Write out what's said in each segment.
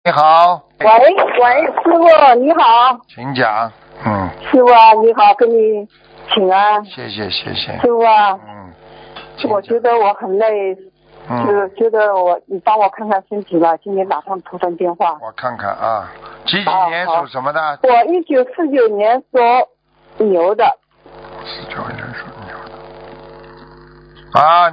你好。 喂，师傅你好。 请讲。 师傅啊，你好，跟你请安。 谢谢。 师傅啊，我觉得我很累，就觉得你帮我看看身体吧。今天打上突然电话。 我看看啊，几年属什么的？ 我1949年属牛的。 19年属牛的。啊，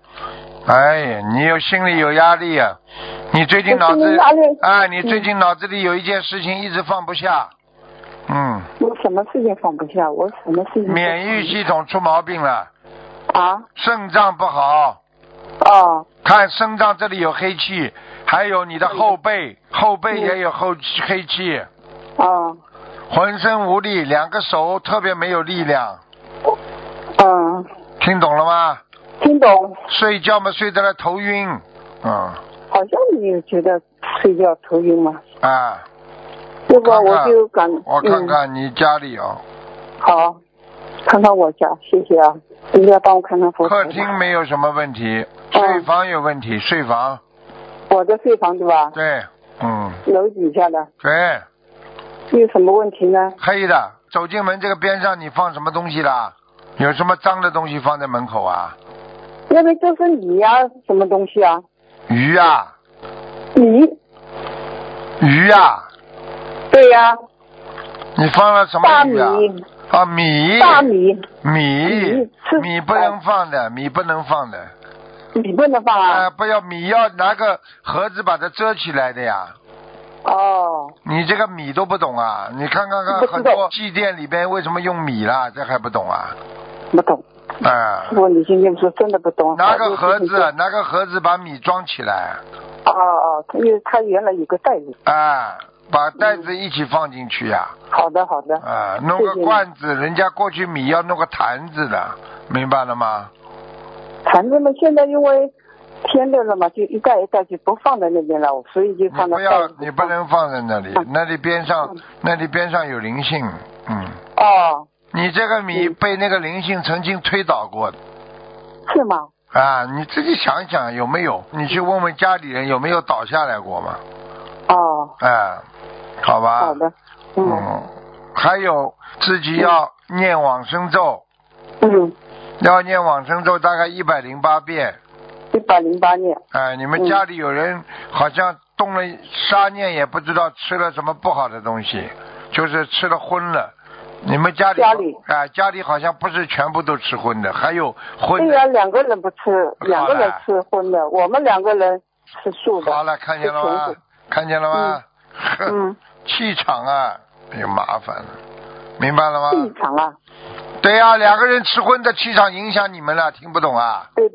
你心里有压力啊。你最近脑子你最近脑子里有一件事情一直放不下。 有什么事情放不下？我什么事情？ 免疫系统出毛病了。 啊？ 肾脏不好。 哦。 看肾脏这里有黑气，还有你的后背也有黑气。 哦。 浑身无力，两个手特别没有力量。听懂了吗？ 听懂。 睡觉嘛，睡得来头晕。 好像你有觉得睡觉头晕吗？ 啊。 这个我就我看看你家里哦。 好，看看我家，谢谢啊。你要帮我看看佛台。 客厅没有什么问题，睡房有问题，睡房。 我的睡房对吧？ 对， 楼底下的。 对。 有什么问题呢？ 黑的，走进门这个边上你放什么东西啦？有什么脏的东西放在门口啊？ 那个就是米呀，什么东西啊？ 鱼啊。鱼啊。 对呀。 你放了什么鱼啊？ 大米。 大米。 米不能放的，米不能放的。 米不能放啊？ 不要，米要拿个盒子把它遮起来的呀。 哦。 你这个米都不懂啊？你看很多祭奠里边为什么用米啦？这还不懂啊？ 不懂。师傅，你今天说真的不懂。 拿个盒子把米装起来。 因为它原来有个袋子。 把袋子一起放进去呀。 好的。 弄个罐子，人家过去米要弄个坛子的，明白了吗？ 坛子嘛，现在因为天热了嘛，就一袋一袋就不放在那边了，所以就放在袋子。 你不能放在那里，那里边上有灵性。你这个米被那个灵性曾经推倒过的。 是吗？ 你自己想一想有没有？你去问问家里人有没有倒下来过嘛？好吧。 好的。 还有自己要念往生咒。要念往生咒大概108遍。 108念。 你们家里有人好像动了杀念，也不知道吃了什么不好的东西，就是吃了荤了。你们家里好像不是全部都吃荤的，还有荤的。 对呀，2个人不吃，2个人吃荤的，我们2个人吃素的。 好了，看见了吗？气场有麻烦了，明白了吗？ 气场啊。 对呀，2个人吃荤的气场影响你们了，听不懂啊？ 对。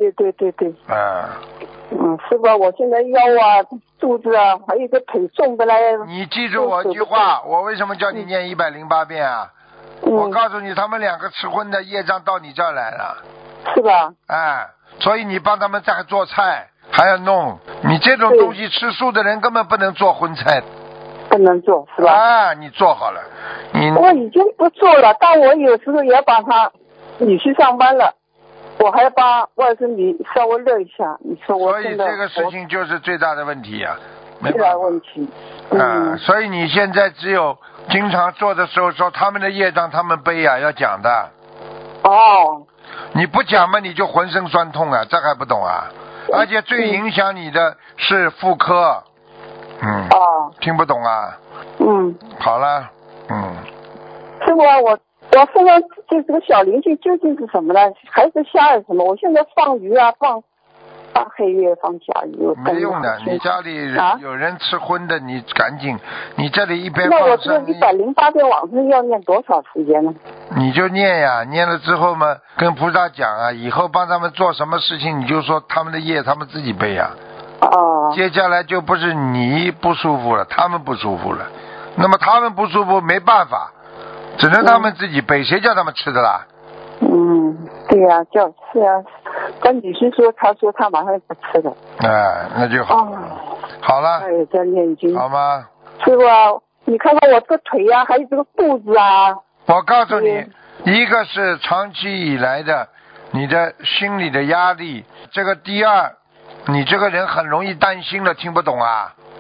师傅，我现在腰啊、肚子啊，还有一个腿重的嘞。 你记住我一句话，我为什么叫你念108遍啊？我告诉你，他们2个吃荤的业障到你这儿来了。 是吧？ 所以你帮他们再做菜，还要弄。你这种东西吃素的人根本不能做荤菜。 不能做是吧？ 你做好了。 我已经不做了，但我有时候也要帮他女婿上班了，我还要帮外甥女稍微热一下。你说我真的。所以这个事情就是最大的问题啊。 最大的问题。 所以你现在只有经常做的时候说他们的业障他们背要讲的。你不讲嘛，你就浑身酸痛啊，这还不懂啊？而且最影响你的是妇科。听不懂啊？好了。 师傅，我现在这个小灵性究竟是什么呢？还是虾还是什么？我现在放鱼啊，放黑鱼，放甲鱼。 没用的，你家里有人吃荤的，你赶紧，你这里一边放生。那我这108遍往生要念多少时间呢？ 你就念呀，念了之后嘛，跟菩萨讲啊，以后帮他们做什么事情，你就说他们的业他们自己背呀。接下来就不是你不舒服了，他们不舒服了，那么他们不舒服没办法，只能他们自己背，谁叫他们吃的啦？ 对呀，是啊，跟女婿说，他说他马上不吃的。 那就好。好了。 在念经。 好吗？ 师傅，你看看我这个腿啊，还有这个肚子啊。 我告诉你，一个是长期以来的你的心理的压力，这个第二，你这个人很容易担心了，听不懂啊？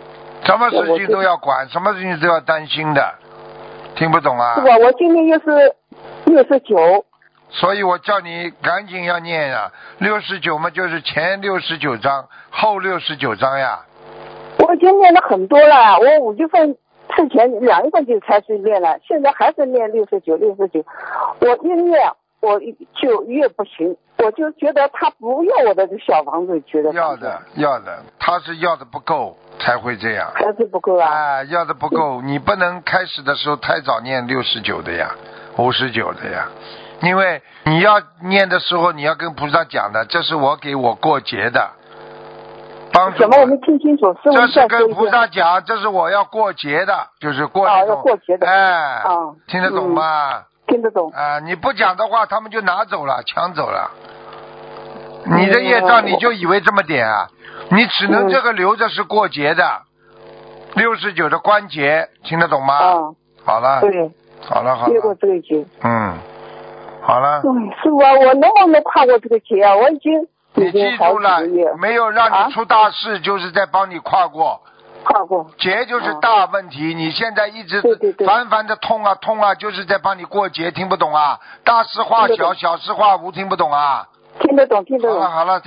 什么事情都要管，什么事情都要担心的，听不懂啊？ 是吧？我今年又是69。 所以我叫你赶紧要念啊，69嘛就是前69章，后69章呀。 我已经念了很多了，我5月份之前2月份就开始念了，现在还是念69。我越念我就越不行，我就觉得他不要我的小房子，觉得要的，他是要的不够才会这样。 还是不够啊？ 哎，要的不够，你不能开始的时候太早念69的呀，59的呀。因为你要念的时候，你要跟菩萨讲的，这是我给我过节的，帮助我。 什么？我没听清楚。 这是跟菩萨讲，这是我要过节的，就是过这种。 要过节的。 哎。听得懂吗？ 听得懂。 你不讲的话，他们就拿走了，抢走了。你的业障你就以为这么点啊？你只能这个留着是过节的，69的关节，听得懂吗？好了。 对。 好了。 越过这个节。 好了。 师傅啊，我能不能跨过这个节啊？我已经记住了，没有让你出大事，就是在帮你跨过。节就是大问题，你现在一直烦烦的痛啊，就是在帮你过节，听不懂啊？大事化小，小事化无，听不懂啊？ 听得懂。 好了。